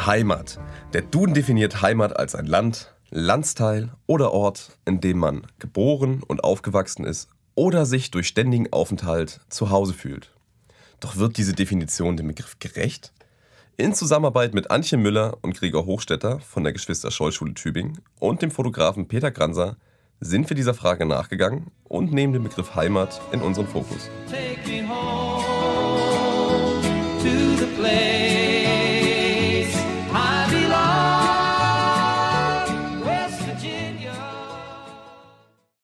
Heimat. Der Duden definiert Heimat als ein Land, Landsteil oder Ort, in dem man geboren und aufgewachsen ist oder sich durch ständigen Aufenthalt zu Hause fühlt. Doch wird diese Definition dem Begriff gerecht? In Zusammenarbeit mit Antje Müller und Gregor Hochstetter von der Geschwister-Scholl-Schule Tübingen und dem Fotografen Peter Granser sind wir dieser Frage nachgegangen und nehmen den Begriff Heimat in unseren Fokus. Take me home to the place